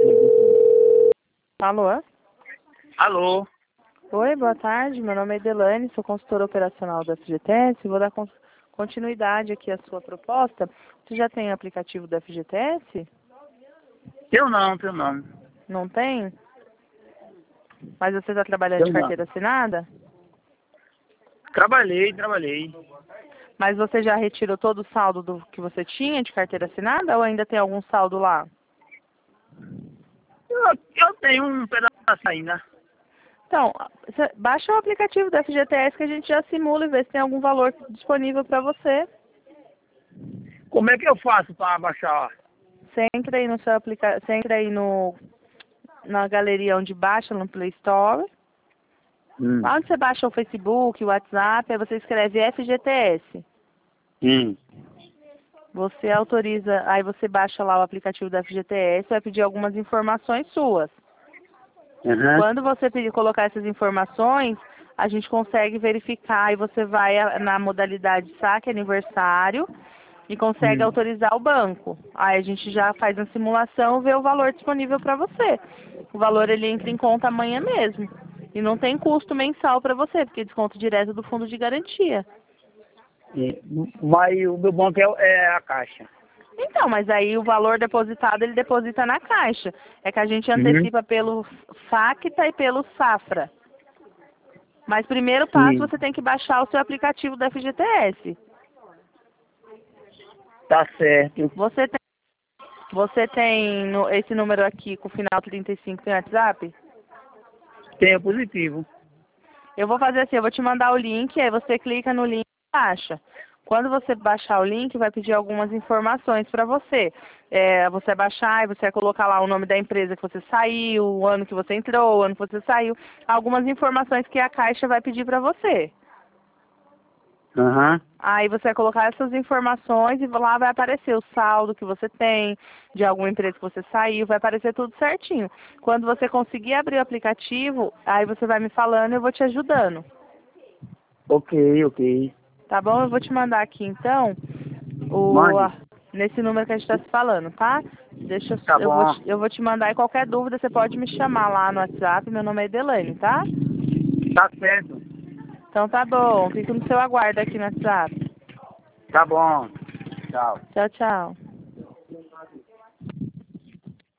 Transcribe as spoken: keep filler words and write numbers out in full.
Alô? Alô? Oi, boa tarde. Meu nome é Edelane, sou consultora operacional da F G T S. Vou dar con- continuidade aqui à sua proposta. Você já tem aplicativo da F G T S? Eu não, eu não. Não tem? Mas você está trabalhando Eu de não. carteira assinada? Trabalhei, trabalhei. Mas você já retirou todo o saldo do que você tinha de carteira assinada ou ainda tem algum saldo lá? Eu, eu tenho um pedaço ainda. Então, você baixa o aplicativo da F G T S que a gente já simula e vê se tem algum valor disponível para você. Como é que eu faço para baixar? Você entra aí no seu aplica... você entra aí no na galeria onde baixa no Play Store. Hum. Lá onde você baixa o Facebook, o WhatsApp, aí você escreve F G T S. Hum. Você autoriza, aí você baixa lá o aplicativo da F G T S, vai pedir algumas informações suas. Uhum. Quando você pedir colocar essas informações, a gente consegue verificar e você vai a- na modalidade saque aniversário e consegue Hum. autorizar o banco. Aí a gente já faz a simulação e vê o valor disponível para você. O valor ele entra em conta amanhã mesmo. E não tem custo mensal para você, porque é desconto direto do fundo de garantia. E vai, o meu banco é, é a caixa. Então, mas aí o valor depositado ele deposita na caixa. É que a gente Uhum. antecipa pelo Facta e pelo Safra. Mas primeiro passo Sim. você tem que baixar o seu aplicativo da F G T S. Tá certo. Você tem, você tem no- esse número aqui com o final trinta e cinco tem WhatsApp? Tenho positivo. Eu vou fazer assim, eu vou te mandar o link, aí você clica no link e baixa. Quando você baixar o link, vai pedir algumas informações para você. É, você vai baixar e você vai colocar lá o nome da empresa que você saiu, o ano que você entrou, o ano que você saiu. Algumas informações que a Caixa vai pedir para você. Aham. Aí você vai colocar essas informações e lá vai aparecer o saldo que você tem, de alguma empresa que você saiu, vai aparecer tudo certinho. Quando você conseguir abrir o aplicativo, aí você vai me falando e eu vou te ajudando. Ok, ok. Tá bom? Eu vou te mandar aqui então, o, Mande. a- nesse número que a gente está se falando, tá? Deixa eu, Tá eu, vou, bom. te- eu vou te mandar e qualquer dúvida você pode me chamar lá no WhatsApp, meu nome é Edelane, tá? Tá certo. Então tá bom, fico no seu aguardo aqui no WhatsApp. Tá bom. Tchau. Tchau, tchau.